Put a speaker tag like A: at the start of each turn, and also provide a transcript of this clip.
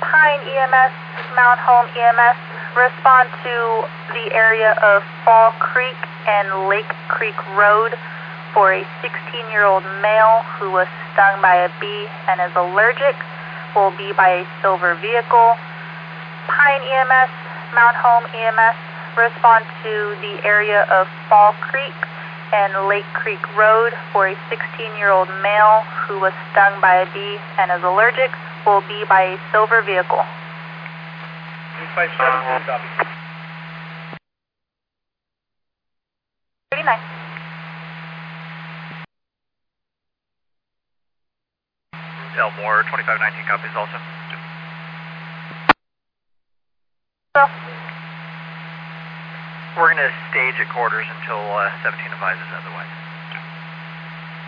A: Pine EMS, Mount Home EMS, respond to the area of Fall Creek and Lake Creek Road for a 16-year-old male who was stung by a bee and is allergic. Will be by a silver vehicle. Pine EMS, Mount Home EMS, respond to the area of Fall Creek and Lake Creek Road for a 16-year-old male who was stung by a bee and is allergic. Will be by a silver vehicle.
B: 517, copy.
A: 39.
C: Elmore, 2519 copies also.
A: So,
C: We're going to stage at quarters until 17 advises otherwise.